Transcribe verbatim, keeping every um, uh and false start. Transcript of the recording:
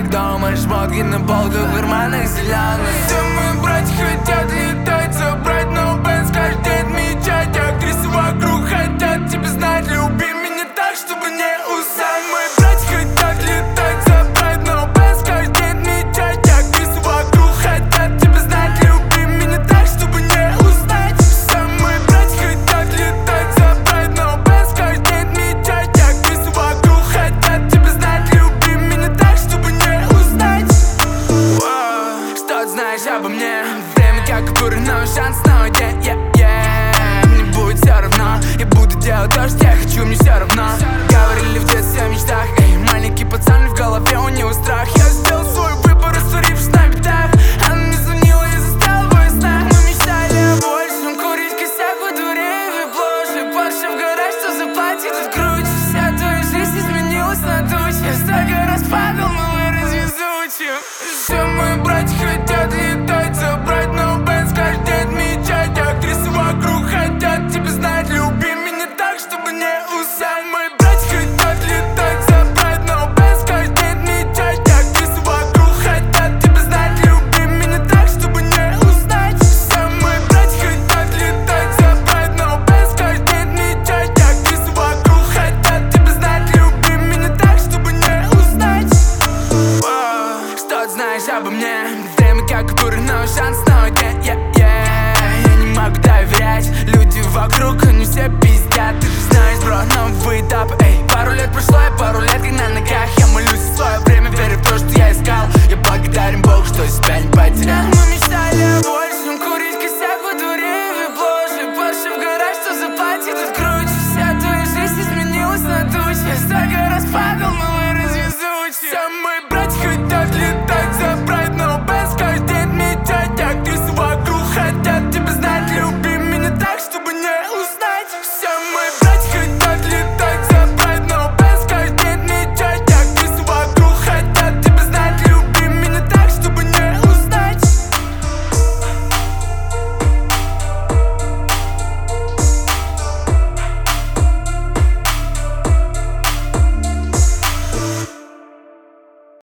как дома, шмотки на полках, в карманах зеленых. Все мои братья хотят летать, забрать, но Бенз каждый день отмечать. Актрисы вокруг хотят тебя знать, люби меня так, чтобы не узнать. Мои братья хотят летать, забрать, но Бенз каждый день отмечать. Актрисы вокруг хотят тебя знать, люби меня так, чтобы не узнать. Все мои братья хотят летать, забрать, но Бенз каждый день отмечать. Актрисы вокруг хотят тебя знать, люби меня так, чтобы не узнать. Воу, что ты знаешь обо мне? Время как купюры, но шанс снова, yeah, yeah, yeah. Мне будет все равно, я буду делать то, что я хочу, мне все равно. Говорили в детстве о мечтах, эй, маленький пацан, в голове у него страх. Я сделал свой выбор, растворившись на битах. Она мне звонила и заставила в ее снах. Мы мечтали о большем, курить косяк во дворе и в площади. Паша в гараж, что заплатит тут круче. Вся твоя жизнь изменилась на туче. Я столько раз падал, но вырос везучим. Все мои братья хотят летать, забрать, но Бенз каждый день отмечать. Актрисы вокруг хотят тебя знать, люби меня так, чтобы не узнать. Мои братья хотят летать, забрать, но Бенз каждый день отмечать. Актрисы вокруг хотят тебя знать, люби меня так, чтобы не узнать. Все мои братья хотят летать, забрать, но Бенз каждый день отмечать. Актрисы вокруг хотят тебя знать, люби меня так, чтобы не узнать. Воу, что ты знаешь обо мне? Время как купюры, но шанс снова, yeah, yeah, yeah. Я не могу доверять, люди вокруг, они все пиздят. Ты же знаешь, бро, новый этап, эй. Пару лет прошло, я пару лет как на ногах. Я молюсь